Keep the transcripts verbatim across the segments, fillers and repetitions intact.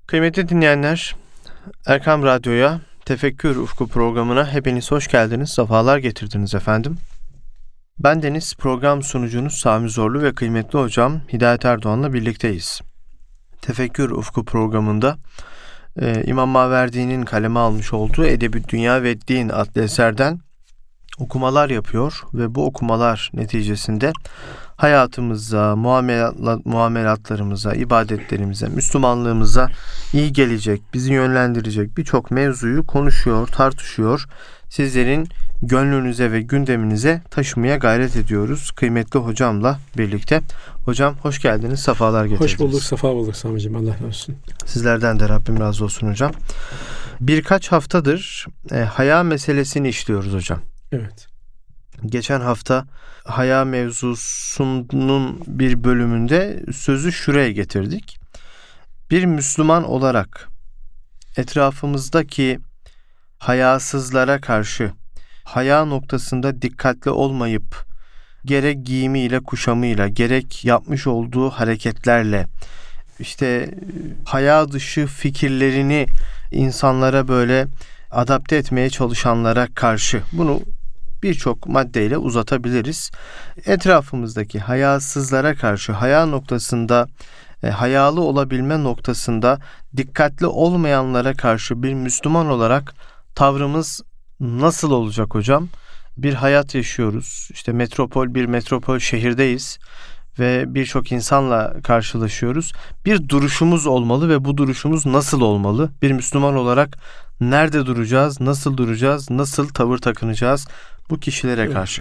Kıymetli dinleyenler, Erkam Radyo'ya, Tefekkür Ufku programına hepiniz hoş geldiniz, sefalar getirdiniz efendim. Ben Deniz, program sunucunuz Sami Zorlu ve kıymetli hocam Hidayet Erdoğan'la birlikteyiz. Tefekkür Ufku programında e, İmam Maverdi'nin kaleme almış olduğu Edeb-i Dünya ve Din adlı eserden okumalar yapıyor ve bu okumalar neticesinde hayatımıza, muamelat, muamelatlarımıza, ibadetlerimize, Müslümanlığımıza iyi gelecek, bizi yönlendirecek birçok mevzuyu konuşuyor, tartışıyor. Sizlerin gönlünüze ve gündeminize taşımaya gayret ediyoruz. Kıymetli hocamla birlikte. Hocam hoş geldiniz, sefalar getirdiniz. Hoş bulduk, sefa bulduk Sami'ciğim. Allah razı olsun. Sizlerden de Rabbim razı olsun hocam. Birkaç haftadır e, haya meselesini işliyoruz hocam. Evet. Geçen hafta haya mevzusunun bir bölümünde sözü şuraya getirdik. Bir Müslüman olarak etrafımızdaki hayasızlara karşı haya noktasında dikkatli olmayıp gerek giyimiyle, kuşamıyla, gerek yapmış olduğu hareketlerle işte haya dışı fikirlerini insanlara böyle adapte etmeye çalışanlara karşı bunu birçok maddeyle uzatabiliriz. Etrafımızdaki hayasızlara karşı haya noktasında, e, hayalı olabilme noktasında dikkatli olmayanlara karşı bir Müslüman olarak tavrımız nasıl olacak hocam? Bir hayat yaşıyoruz. İşte metropol bir metropol şehirdeyiz ve birçok insanla karşılaşıyoruz. Bir duruşumuz olmalı ve bu duruşumuz nasıl olmalı? Bir Müslüman olarak nerede duracağız, nasıl duracağız, nasıl tavır takınacağız bu kişilere evet. karşı?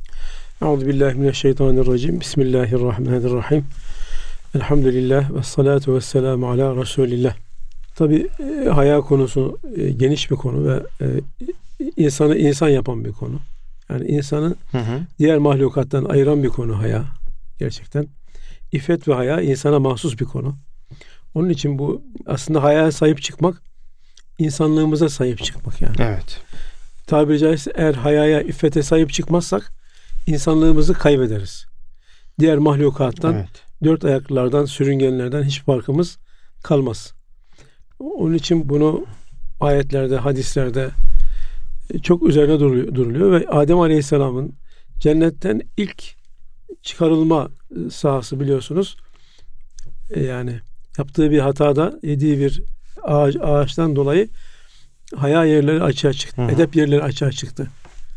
Euzubillahimineşşeytanirracim. Bismillahirrahmanirrahim. Elhamdülillah ve salatu ve selamu ala Resulillah. Tabi e, haya konusu e, geniş bir konu ve e, insanı insan yapan bir konu. Yani insanı hı hı. diğer mahlukattan ayıran bir konu haya. Gerçekten. İffet ve haya insana mahsus bir konu. Onun için bu aslında hayaya sahip çıkmak, insanlığımıza sahip çıkmak yani. Evet. Tabiri caizse eğer hayaya, iffete sahip çıkmazsak insanlığımızı kaybederiz. Diğer mahlukattan, evet. dört ayaklılardan, sürüngenlerden hiç farkımız kalmaz. Onun için bunu ayetlerde, hadislerde çok üzerine duruluyor ve Adem Aleyhisselam'ın cennetten ilk çıkarılma sahası biliyorsunuz. Yani yaptığı bir hatada yediği bir ağaç, ağaçtan dolayı haya yerleri açığa çıktı. Hı hı. Edep yerleri açığa çıktı.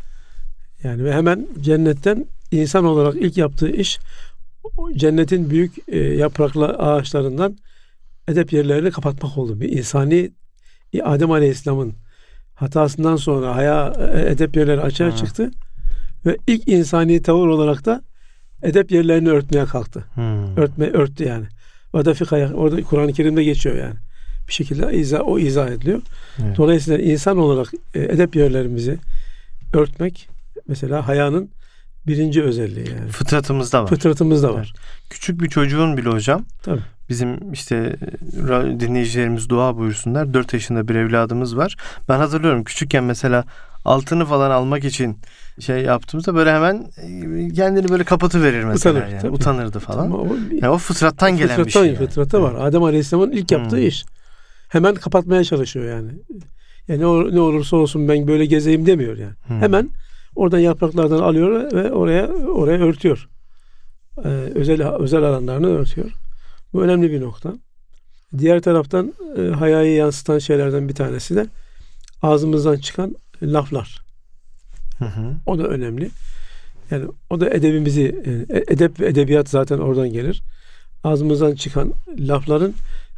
Yani ve hemen cennetten insan olarak ilk yaptığı iş cennetin büyük e, yapraklı ağaçlarından edep yerlerini kapatmak oldu. Bir insani Adem Aleyhisselam'ın hatasından sonra haya edep yerleri açığa hı. çıktı ve ilk insani tavır olarak da edep yerlerini örtmeye kalktı. Hmm. Örtme örttü yani. Orada fıkha, orada Kur'an-ı Kerim'de geçiyor yani. Bir şekilde izah, o izah ediliyor. Evet. Dolayısıyla insan olarak e, edep yerlerimizi örtmek mesela hayanın birinci özelliği yani. Fıtratımızda var. Fıtratımızda var. Küçük bir çocuğun bile hocam. Tabii. Bizim işte dinleyicilerimiz dua buyursunlar. dört yaşında bir evladımız var. Ben hatırlıyorum küçükken mesela altını falan almak için şey yaptığımızda böyle hemen kendini böyle kapatıverir mesela. Utanır, yani. Utanırdı falan. Tamam, o, yani o fıtrattan gelen fıtrattan, bir şey. Yani. Fıtratta var. Adem Aleyhisselam'ın ilk yaptığı hmm. iş. Hemen kapatmaya çalışıyor yani. Yani ne, ne olursa olsun ben böyle gezeyim demiyor yani. Hmm. Hemen oradan yapraklardan alıyor ve oraya oraya örtüyor. Ee, özel özel alanlarını örtüyor. Bu önemli bir nokta. Diğer taraftan e, hayayı yansıtan şeylerden bir tanesi de ağzımızdan çıkan laflar. Hı hı. O da önemli. Yani o da edebimizi, edep ve edebiyat zaten oradan gelir. Ağzımızdan çıkan lafların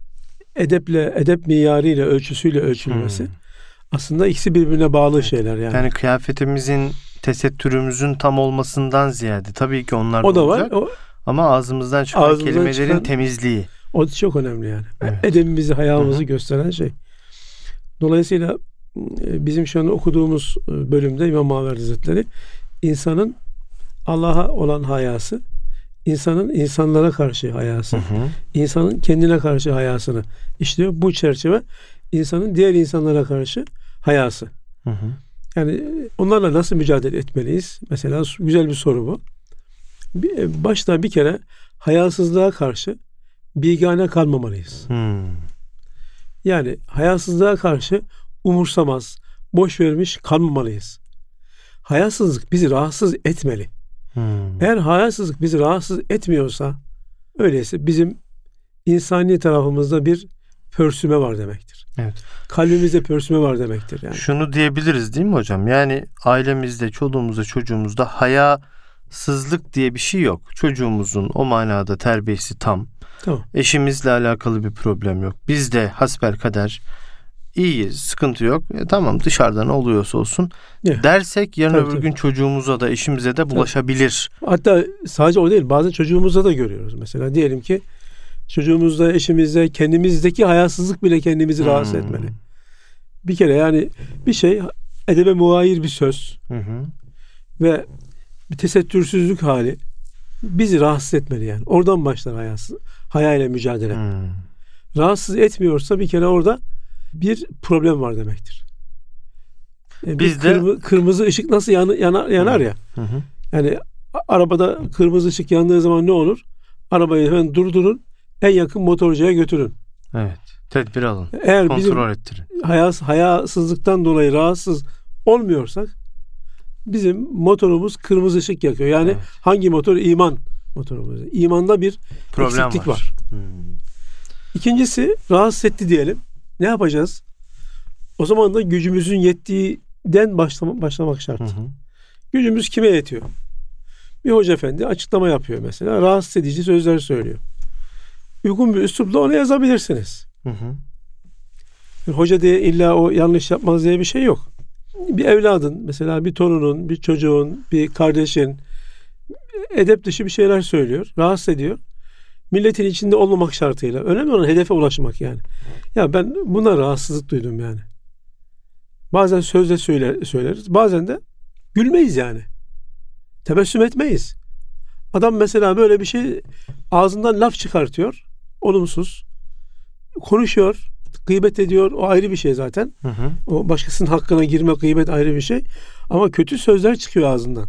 edeple, edep miyarıyla, ölçüsüyle ölçülmesi. Hı. Aslında ikisi birbirine bağlı evet. şeyler yani. Yani kıyafetimizin, tesettürümüzün tam olmasından ziyade tabii ki onlar o da olacak. var. O, ama ağzımızdan çıkan ağzımızdan kelimelerin çıkan, temizliği. O çok önemli yani. Evet. Edebimizi, hayamızı Hı-hı. gösteren şey. Dolayısıyla bizim şu an okuduğumuz bölümde İmam Maverdi Hazretleri insanın Allah'a olan hayası, insanın insanlara karşı hayası, hı hı. insanın kendine karşı hayasını işliyor. Bu çerçeve insanın diğer insanlara karşı hayası. Hı hı. Yani onlarla nasıl mücadele etmeliyiz? Mesela güzel bir soru bu. Başta bir kere hayasızlığa karşı bigane kalmamalıyız. Hmm. Yani hayasızlığa karşı umursamaz, boş vermiş kalmamalıyız. Hayasızlık bizi rahatsız etmeli. Hmm. Eğer hayasızlık bizi rahatsız etmiyorsa, öyleyse bizim insani tarafımızda bir pörsüme var demektir. Evet. Kalbimizde pörsüme var demektir. Yani. Şunu diyebiliriz değil mi hocam? Yani ailemizde, çoluğumuzda, çocuğumuzda hayasızlık diye bir şey yok. Çocuğumuzun o manada terbiyesi tam. Tamam. Eşimizle alakalı bir problem yok. Biz de hasbelkader iyiyiz, sıkıntı yok. E, tamam, dışarıdan oluyorsa olsun Yeah. dersek yarın Tabii, öbür tabii. gün çocuğumuza da eşimize de bulaşabilir. Hatta sadece o değil, bazen çocuğumuzda da görüyoruz. Mesela diyelim ki çocuğumuzda, eşimizde, kendimizdeki hayasızlık bile kendimizi rahatsız Hmm. etmeli. Bir kere yani bir şey edebe muayir bir söz Hı hı. ve bir tesettürsüzlük hali bizi rahatsız etmeli yani. Oradan başlar hayasız, haya ile mücadele. Hmm. Rahatsız etmiyorsa bir kere orada bir problem var demektir. Yani bir Biz de- kırmı- kırmızı ışık nasıl yana- yana- yanar ya. Hı hı. Yani a- arabada kırmızı ışık yandığı zaman ne olur? Arabayı hemen durdurun, en yakın motorcuya götürün. Evet. Tedbir alın. Eğer bizim Kontrol ettirin. hayas, hayasızlıktan dolayı rahatsız olmuyorsak bizim motorumuz kırmızı ışık yakıyor. Yani Evet. hangi motor? İman motorumuz. İmanda bir Problem eksiklik var. var. Hmm. İkincisi, rahatsız etti diyelim. Ne yapacağız? O zaman da gücümüzün yettiğinden başlama, başlamak şart. Hı hı. Gücümüz kime yetiyor? Bir hoca efendi açıklama yapıyor mesela. Rahatsız edici sözler söylüyor. Uygun bir üslupla ona yazabilirsiniz. Hı hı. Yani hoca diye illa o yanlış yapmaz diye bir şey yok. Bir evladın, mesela bir torunun, bir çocuğun, bir kardeşin edep dışı bir şeyler söylüyor. Rahatsız ediyor. Milletin içinde olmamak şartıyla. Önemli olan hedefe ulaşmak yani. Ya ben buna rahatsızlık duydum yani. Bazen sözle söyler, söyleriz. Bazen de gülmeyiz yani. Tebessüm etmeyiz. Adam mesela böyle bir şey ağzından laf çıkartıyor. Olumsuz. Konuşuyor. Gıybet ediyor. O ayrı bir şey zaten. Hı hı. O başkasının hakkına girme, gıybet ayrı bir şey. Ama kötü sözler çıkıyor ağzından.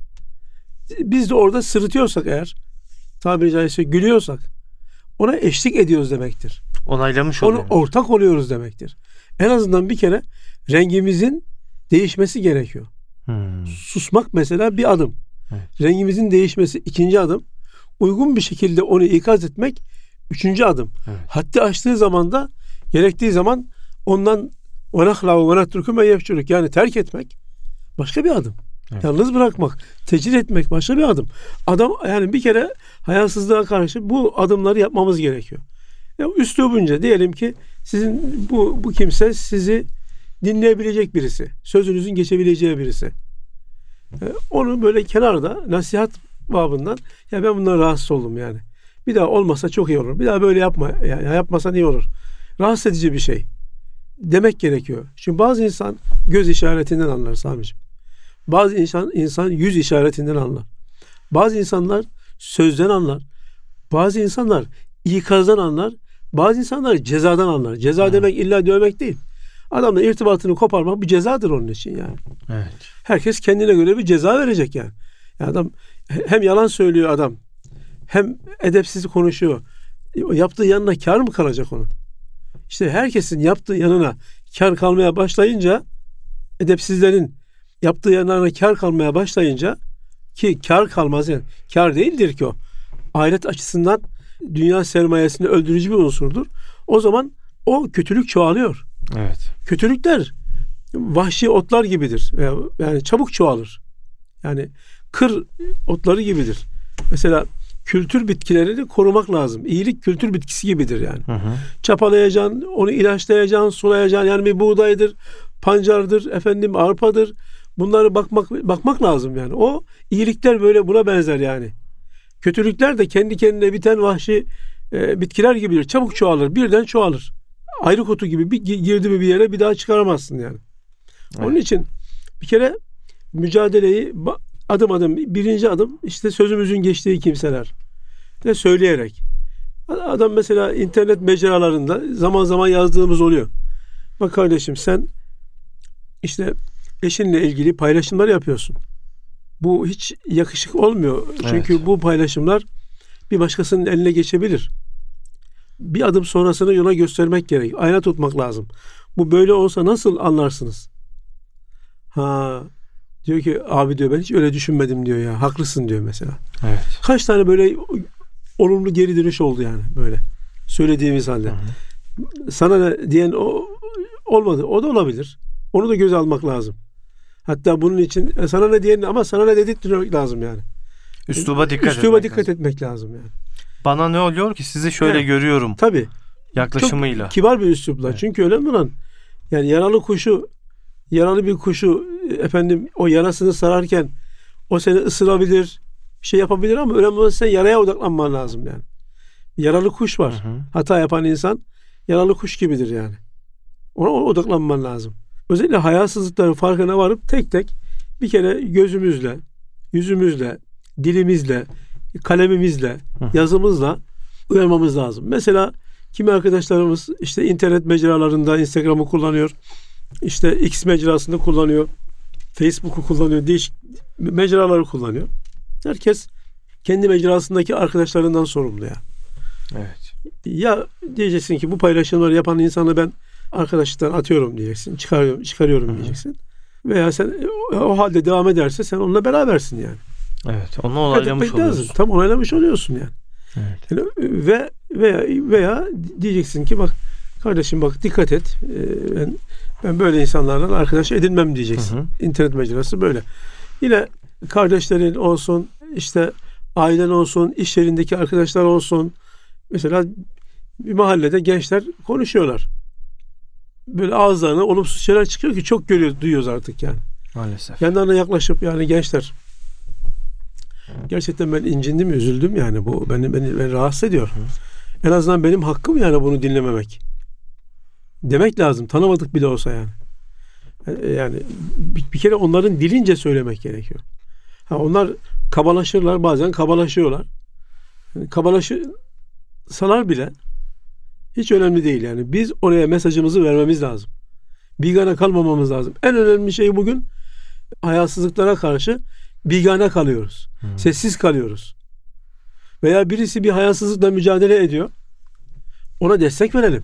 Biz de orada sırıtıyorsak eğer, tabiri caizse gülüyorsak, ona eşlik ediyoruz demektir. Onaylamış Ona oluyor. ortak oluyoruz demektir. En azından bir kere rengimizin değişmesi gerekiyor. Hmm. Susmak mesela bir adım. Evet. Rengimizin değişmesi ikinci adım. Uygun bir şekilde onu ikaz etmek üçüncü adım. Evet. Haddi aştığı zaman da gerektiği zaman ondan وَنَخْلَعُ وَنَتْرُكُمَ يَفْشُرُكُ yani terk etmek başka bir adım. Evet. Yalnız bırakmak, tecrit etmek başka bir adım. Adam yani bir kere hayasızlığa karşı bu adımları yapmamız gerekiyor. Ya üslubunca diyelim ki sizin bu bu kimse sizi dinleyebilecek birisi, sözünüzün geçebileceği birisi. E, onu böyle kenarda nasihat babından ya ben bundan rahatsız oldum yani. Bir daha olmasa çok iyi olur. Bir daha böyle yapma. Yani yapmasan iyi olur. Rahatsız edici bir şey demek gerekiyor. Çünkü bazı insan göz işaretinden anlar Sami'ciğim. Bazı insan insan yüz işaretinden anlar. Bazı insanlar sözden anlar. Bazı insanlar ikazdan anlar. Bazı insanlar cezadan anlar. Ceza Hmm. demek illa dövmek değil. Adamla irtibatını koparmak bir cezadır onun için yani. Evet. Herkes kendine göre bir ceza verecek yani. Yani adam hem yalan söylüyor adam, hem edepsiz konuşuyor. Yaptığı yanına kar mı kalacak onun? İşte herkesin yaptığı yanına kar kalmaya başlayınca, edepsizlerin yaptığı yanlarına kar kalmaya başlayınca, ki kar kalmaz yani. Kar değildir ki o. Ahiret açısından dünya sermayesini öldürücü bir unsurdur. O zaman o kötülük çoğalıyor. Evet. Kötülükler vahşi otlar gibidir. Yani çabuk çoğalır. Yani kır otları gibidir. Mesela kültür bitkilerini korumak lazım. İyilik kültür bitkisi gibidir yani. Hı hı. Çapalayacaksın, onu ilaçlayacaksın, sulayacaksın. Yani bir buğdaydır, pancardır, efendim arpadır. Bunları bakmak bakmak lazım yani. O iyilikler böyle buna benzer yani. Kötülükler de kendi kendine biten vahşi e, bitkiler gibidir. Çabuk çoğalır, birden çoğalır. Ayrı kutu gibi bir girdi mi bir yere bir daha çıkaramazsın yani. Evet. Onun için bir kere mücadeleyi adım adım, birinci adım işte sözümüzün geçtiği kimseler de söyleyerek. Adam mesela internet mecralarında zaman zaman yazdığımız oluyor. Bak kardeşim, sen işte eşinle ilgili paylaşımlar yapıyorsun. Bu hiç yakışık olmuyor. Çünkü Evet. bu paylaşımlar bir başkasının eline geçebilir. bir adım sonrasını yola göstermek gerek. Ayna tutmak lazım. Bu böyle olsa nasıl anlarsınız? Ha, diyor ki abi diyor ben hiç öyle düşünmedim diyor ya. Haklısın diyor mesela. Evet. Kaç tane böyle olumlu geri dönüş oldu yani böyle. Söylediğimiz halde. Hı hı. Sana ne diyen o olmadı. O da olabilir. Onu da göze almak lazım. Hatta bunun için e, sana ne diyen ama sana ne dedirtmek lazım yani. Üsluba dikkat Üsluba etmek dikkat lazım. etmek lazım yani. Bana ne oluyor ki sizi şöyle evet. görüyorum. Tabii. Yaklaşımıyla. Çok kibar bir üslupla. Evet. Çünkü önemli olan yani yaralı kuşu yaralı bir kuşu efendim o yarasını sararken o seni ısırabilir, bir şey yapabilir ama önemli olan sen yaraya odaklanman lazım yani. Yaralı kuş var. Hı hı. Hata yapan insan yaralı kuş gibidir yani. Ona odaklanman lazım. Özellikle hayasızlıkların farkına varıp tek tek bir kere gözümüzle, yüzümüzle, dilimizle, kalemimizle, hı. yazımızla uyarmamız lazım. Mesela kimi arkadaşlarımız işte internet mecralarında Instagram'ı kullanıyor. İşte X mecrasını kullanıyor. Facebook'u kullanıyor. Değişik mecraları kullanıyor. Herkes kendi mecrasındaki arkadaşlarından sorumlu ya. Evet. Ya diyeceksin ki bu paylaşımları yapan insanı ben arkadaşlıktan atıyorum diyeceksin. Çıkarıyorum, çıkarıyorum Hı-hı. diyeceksin. Veya sen o halde devam ederse sen onunla berabersin yani. Evet. Onu onaylamış oluyorsun. Tam onaylamış oluyorsun yani. Evet. Yani ve veya veya diyeceksin ki bak kardeşim bak dikkat et. Ben ben böyle insanlarla arkadaş edinmem diyeceksin. Hı hı. İnternet mecrası böyle. Yine kardeşlerin olsun, işte ailen olsun, iş yerindeki arkadaşlar olsun. Mesela bir mahallede gençler konuşuyorlar. Böyle ağızlarına olumsuz şeyler çıkıyor ki çok görüyoruz, duyuyoruz artık yani. Maalesef. Yanlarına yaklaşıp yani gençler gerçekten ben incindim, üzüldüm yani bu beni beni, beni rahatsız ediyor. Hı. En azından benim hakkım yani bunu dinlememek. Demek lazım. Tanımadık bile olsa yani. Yani bir, bir kere onların dilince söylemek gerekiyor. Ha, onlar kabalaşırlar, bazen kabalaşıyorlar. Yani kabalaşırsalar bile hiç önemli değil yani. Biz oraya mesajımızı vermemiz lazım. Bigane kalmamamız lazım. En önemli şey bugün hayasızlıklara karşı bigane kalıyoruz. Hmm. Sessiz kalıyoruz. Veya birisi bir hayasızlıkla mücadele ediyor. Ona destek verelim.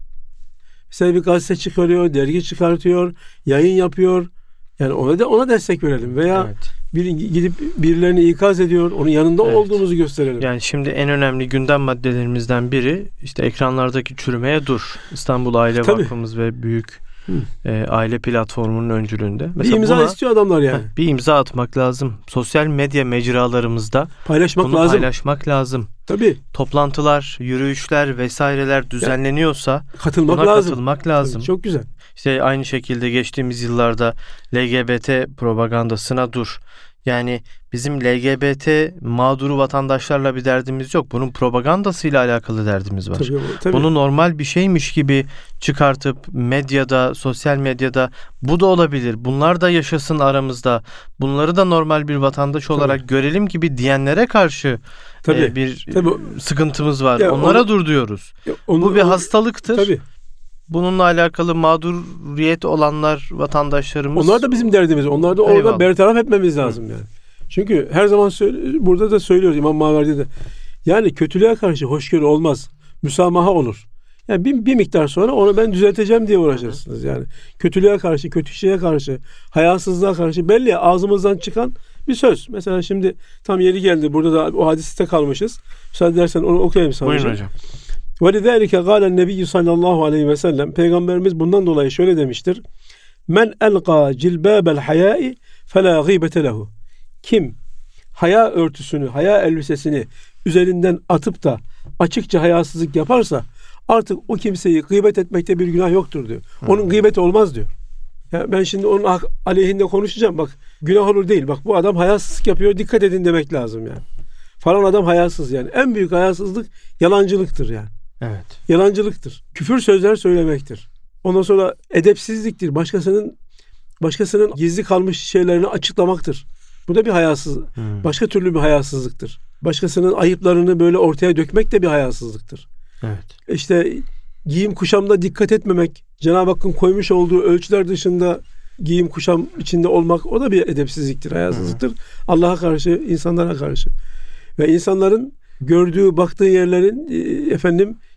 Mesela bir gazete çıkarıyor, dergi çıkartıyor, yayın yapıyor. Yani ona da ona destek verelim. Veya evet. bir, gidip birilerini ikaz ediyor, onun yanında evet. olduğumuzu gösterelim. Yani şimdi en önemli gündem maddelerimizden biri işte ekranlardaki çürümeye dur. İstanbul Aile Tabii. Vakfımız ve büyük e, aile platformunun öncülüğünde. Mesela bir imza buna, istiyor adamlar yani. Heh, bir imza atmak lazım. Sosyal medya mecralarımızda paylaşmak bunu lazım. paylaşmak lazım. Tabii. Toplantılar, yürüyüşler vesaireler düzenleniyorsa yani, katılmak buna lazım. katılmak lazım. Tabii, çok güzel. İşte aynı şekilde geçtiğimiz yıllarda L G B T propagandasına dur. Yani bizim L G B T mağduru vatandaşlarla bir derdimiz yok. Bunun propagandasıyla alakalı derdimiz var. Tabii, tabii. Bunu normal bir şeymiş gibi çıkartıp medyada, sosyal medyada bu da olabilir. Bunlar da yaşasın aramızda. Bunları da normal bir vatandaş olarak tabii. görelim gibi diyenlere karşı tabii. E, bir tabii. sıkıntımız var. Ya Onlara onu, dur diyoruz. Ya onu, bu bir onu, hastalıktır. Tabii. Bununla alakalı mağduriyet olanlar, vatandaşlarımız. Onlar da bizim derdimiz. Onlar da orada bertaraf etmemiz lazım Hı. yani. Çünkü her zaman söyle, burada da söylüyoruz İmam Maverdi'de de. Yani kötülüğe karşı hoşgörü olmaz. Müsamaha olur. Yani bir, bir miktar sonra onu ben düzelteceğim diye uğraşırsınız. Yani kötülüğe karşı, kötü şeye karşı, hayasızlığa karşı belli ya ağzımızdan çıkan bir söz. Mesela şimdi tam yeri geldi. Burada da o hadiste kalmışız. Müsaade edersen onu okuyayım sana. Buyurun hocam. وَلِذَٰلِكَ قَالَ النَّبِيُّ sallallahu aleyhi ve sellem Peygamberimiz bundan dolayı şöyle demiştir. Men elqa cilbâbel hayâi felâ gîbete lehu. Kim haya örtüsünü, haya elbisesini üzerinden atıp da açıkça hayasızlık yaparsa artık o kimseyi gıybet etmekte bir günah yoktur diyor. Onun gıybeti olmaz diyor. Ya ben şimdi onun aleyhinde konuşacağım. Bak günah olur değil. Bak bu adam hayasızlık yapıyor. Dikkat edin demek lazım yani. Falan adam hayasız yani. En büyük hayasızlık yalancılıktır yani. Evet. Yalancılıktır. Küfür sözler söylemektir. Ondan sonra edepsizliktir. Başkasının başkasının gizli kalmış şeylerini açıklamaktır. Bu da bir hayasız. Hmm. Başka türlü bir hayasızlıktır. Başkasının ayıplarını böyle ortaya dökmek de bir hayasızlıktır. Evet. İşte giyim kuşamda dikkat etmemek, Cenab-ı Hakk'ın koymuş olduğu ölçüler dışında giyim kuşam içinde olmak o da bir edepsizliktir, hayasızlıktır. Hmm. Allah'a karşı, insanlara karşı. Ve insanların gördüğü, baktığı yerlerin efendim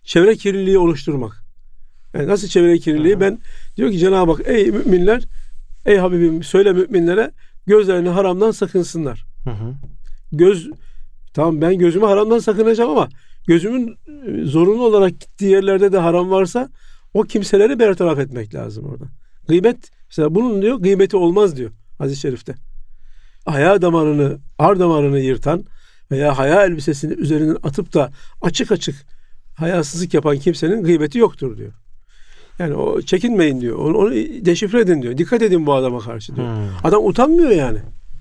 çevre kirliliği oluşturmak. Yani nasıl çevre kirliliği? Hı hı. Ben diyor ki Cenab-ı Hak ey müminler, ey Habibim söyle müminlere gözlerini haramdan sakınsınlar. Hı hı. Göz, tamam ben gözümü haramdan sakınacağım ama gözümün zorunlu olarak gittiği yerlerde de haram varsa o kimseleri bertaraf etmek lazım orada. Gıybet, mesela bunun diyor gıybeti olmaz diyor hadis-i şerifte. Haya damarını, ar damarını yırtan veya haya elbisesini üzerinden atıp da açık açık hayasızlık yapan kimsenin gıybeti yoktur diyor. Yani o çekinmeyin diyor. Onu, onu deşifre edin diyor. Dikkat edin bu adama karşı diyor. Hmm. Adam utanmıyor yani.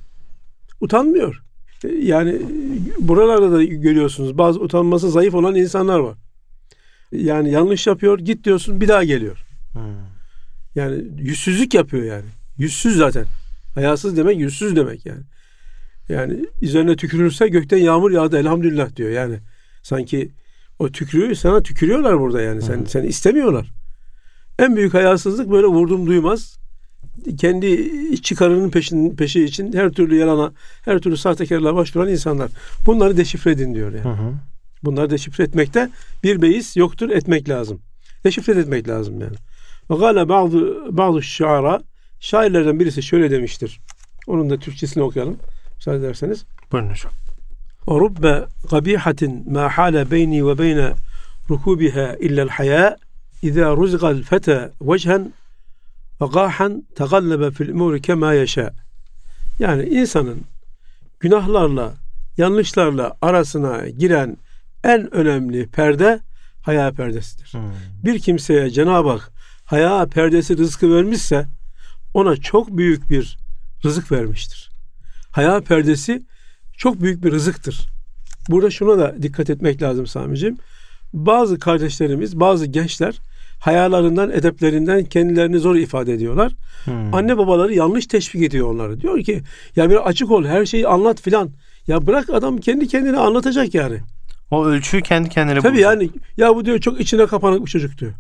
Utanmıyor. Yani buralarda da görüyorsunuz bazı utanması zayıf olan insanlar var. Yani yanlış yapıyor, git diyorsun bir daha geliyor. Hmm. Yani yüzsüzlük yapıyor yani. Yüzsüz zaten. Hayasız demek yüzsüz demek yani. Yani üzerine tükürürse gökten yağmur yağdı elhamdülillah diyor. Yani sanki o tükürüğü sana tükürüyorlar burada yani. Sen, hmm. seni istemiyorlar. En büyük hayasızlık böyle vurdum duymaz. Kendi çıkarının peşin, peşi için her türlü yalana, her türlü sahtekarlığa başvuran insanlar. Bunları deşifre edin diyor yani. Hı hı. Bunları deşifre etmekte bir beis yoktur, etmek lazım. Deşifre etmek lazım yani. Ve gâle bazı bazı şaira, şairlerden birisi şöyle demiştir. Onun da Türkçesini okuyalım. Müsaade ederseniz. Buyurun hocam. وَرُبَّ قَبِيحَةٍ مَا حَالَ بَيْنِي وَبَيْنَ رُكُوبِهَا إِلَّا الْحَيَاءِ إِذَا رُزِقَ الْفَتَى وَجْهًا وَقَاحًا تَغَلَّبَ فِي الْاُمُورِ كَمَا يَشَاءُ. Yani insanın günahlarla, yanlışlarla arasına giren en önemli perde haya perdesidir. Hmm. Bir kimseye Cenab-ı Hak haya perdesi rızkı vermişse ona çok büyük bir rızık vermiştir. Haya perdesi çok büyük bir rızıktır. Burada şuna da dikkat etmek lazım Sami'ciğim. Bazı kardeşlerimiz, bazı gençler hayalarından, edeplerinden kendilerini zor ifade ediyorlar. Hmm. Anne babaları yanlış teşvik ediyor onları. Diyor ki ya bir açık ol, her şeyi anlat filan. Ya bırak adam kendi kendine anlatacak yani. O ölçüyü kendi kendine bulacak. Tabii yani ya bu diyor çok içine kapanık bir çocuk diyor.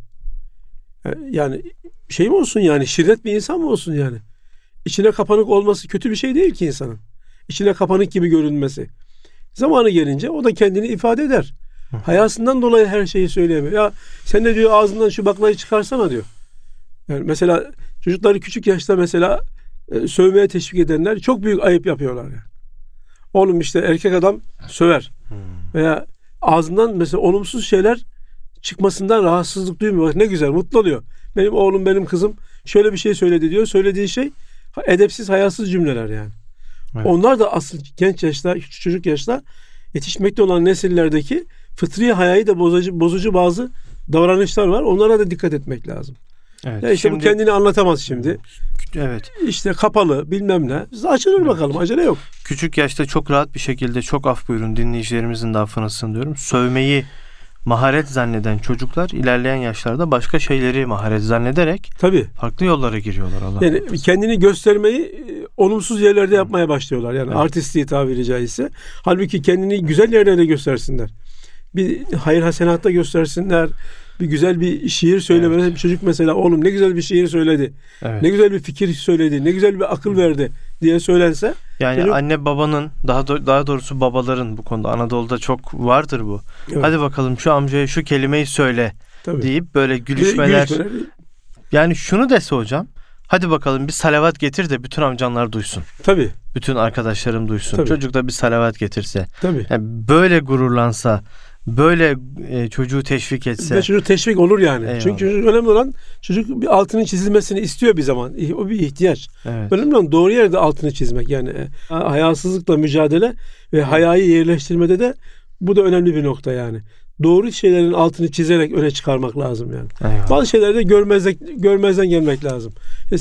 Yani şey mi olsun yani, şirret bir insan mı olsun yani? İçine kapanık olması kötü bir şey değil ki insanın. İçine kapanık gibi görünmesi. Zamanı gelince o da kendini ifade eder. Hı. Hayasından dolayı her şeyi söyleyemiyor. Ya sen de diyor ağzından şu baklayı çıkarsana diyor. Yani mesela çocukları küçük yaşta mesela e, sövmeye teşvik edenler çok büyük ayıp yapıyorlar yani. Oğlum işte erkek adam söver. Hı. Veya ağzından mesela olumsuz şeyler çıkmasından rahatsızlık duymuyor. Ne güzel, mutlu oluyor. Benim oğlum, benim kızım şöyle bir şey söyledi diyor. Söylediği şey edepsiz, hayasız cümleler yani. Evet. Onlar da asıl genç yaşta, küçük çocuk yaşta yetişmekte olan nesillerdeki fıtri hayayı da bozucu, bozucu bazı davranışlar var. Onlara da dikkat etmek lazım. Evet, ya işte şimdi, bu kendini anlatamaz şimdi. Evet. İşte kapalı bilmem ne. Biz açılır evet. Bakalım, acele yok. Küçük yaşta çok rahat bir şekilde, çok af buyurun dinleyicilerimizin de affına sığınıyorum, sövmeyi maharet zanneden çocuklar ilerleyen yaşlarda başka şeyleri maharet zannederek tabii farklı yollara giriyorlar. Allah yani Allah. Kendini göstermeyi e, olumsuz yerlerde yapmaya başlıyorlar. Yani evet. Artistliği tabiri caizse. Halbuki kendini güzel yerlerde göstersinler. Bir hayır hasenatta göstersinler. Bir güzel bir şiir söylemeli. Evet. Bir çocuk mesela oğlum ne güzel bir şiir söyledi. Evet. Ne güzel bir fikir söyledi. Ne güzel bir akıl verdi diye söylense. Yani çocuk... anne babanın daha do- daha doğrusu babaların bu konuda Anadolu'da çok vardır bu. Evet. Hadi bakalım şu amcaya şu kelimeyi söyle tabii. Deyip böyle gülüşmeler. Gülüşmeler. Yani şunu dese hocam. Hadi bakalım bir salavat getir de bütün amcanlar duysun. Tabii. Bütün arkadaşlarım duysun. Tabii. Çocuk da bir salavat getirse. Tabii. Yani böyle gururlansa, böyle e, çocuğu teşvik etse. Ve çocuk teşvik olur yani. Eyvallah. Çünkü önemli olan çocuk bir altının çizilmesini istiyor bir zaman. O bir ihtiyaç. Evet. Önemli olan doğru yerde altını çizmek. Yani e, hayasızlıkla mücadele ve hayayı yerleştirmede de bu da önemli bir nokta yani. Doğru şeylerin altını çizerek öne çıkarmak lazım yani. Eyvallah. Bazı şeylerde görmezden, görmezden gelmek lazım.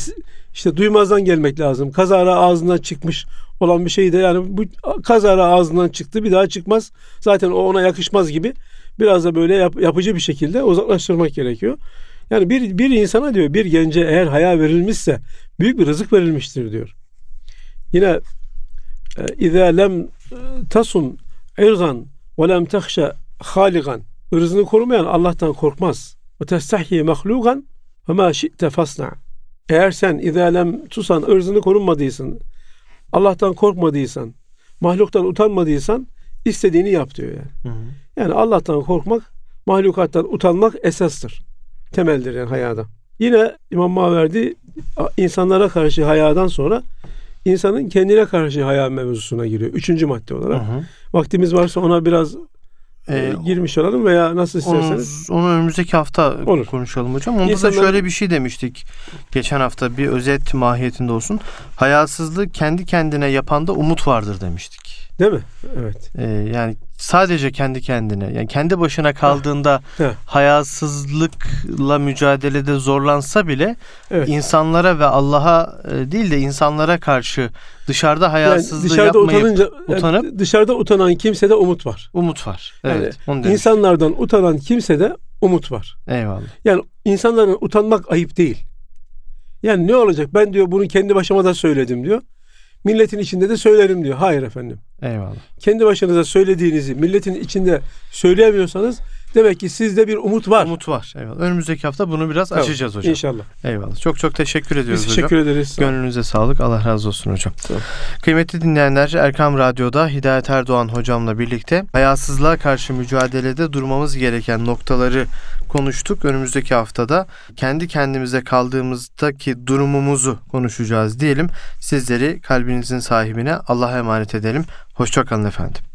İşte duymazdan gelmek lazım. Kazara ağzından çıkmış olan bir şey de yani bu kazara ağzından çıktı bir daha çıkmaz. Zaten o ona yakışmaz gibi biraz da böyle yap, yapıcı bir şekilde uzaklaştırmak gerekiyor. Yani bir, bir insana diyor bir gence eğer haya verilmişse büyük bir rızık verilmiştir diyor. Yine اِذَا لَمْ تَصُمْ اِرْغًا وَلَمْ تَخْشَ خَالِقًا ırzını korumayan Allah'tan korkmaz. وَتَسْتَحْيِ مَخْلُوقًا وَمَا شِئْتَ فَصْنَعْ eğer sen اِذَا لَمْ tusan ırzını korunmadıysan, Allah'tan korkmadıysan, mahluktan utanmadıysan istediğini yap diyor yani. Hı hı. Yani Allah'tan korkmak Mahlukattan utanmak esastır. Temeldir yani hayada. Yine İmam Maverdi insanlara karşı hayadan sonra insanın kendine karşı haya mevzusuna giriyor. Üçüncü madde olarak. Hı hı. Vaktimiz varsa ona biraz e, girmiş olalım veya nasıl isterseniz. Onu, onu önümüzdeki hafta olur konuşalım hocam. Onda İnsanlar... da şöyle bir şey demiştik. Geçen hafta bir özet mahiyetinde olsun. Hayasızlığı kendi kendine yapanda umut vardır demiştik. Değil mi? Evet. Ee, yani sadece kendi kendine, yani kendi başına kaldığında ha. Ha. hayasızlıkla mücadelede zorlansa bile evet. insanlara ve Allah'a değil de insanlara karşı dışarıda hayasızlığı yani dışarıda yapmayıp utanınca, utanıp yani dışarıda utanan kimsede umut var. Umut var. Evet. Yani insanlardan utanan kimsede umut var. Eyvallah. Yani insanların utanmak ayıp değil. Yani ne olacak? Ben diyor bunu kendi başıma da söyledim diyor. Milletin içinde de söylerim diyor. Hayır efendim. Eyvallah. Kendi başınıza söylediğinizi milletin içinde söyleyemiyorsanız demek ki sizde bir umut var. Umut var. Eyvallah. Önümüzdeki hafta bunu biraz tamam. açacağız hocam. İnşallah. Eyvallah. Çok çok teşekkür ediyoruz Biz teşekkür hocam. ederiz. Gönlünüze sağlık. Allah razı olsun hocam. Tamam. Kıymetli dinleyenler, Erkam Radyo'da Hidayet Erdoğan hocamla birlikte hayasızlığa karşı mücadelede durmamız gereken noktaları konuştuk. Önümüzdeki haftada kendi kendimize kaldığımızdaki durumumuzu konuşacağız diyelim. Sizleri kalbinizin sahibine Allah'a emanet edelim. Hoşça kalın efendim.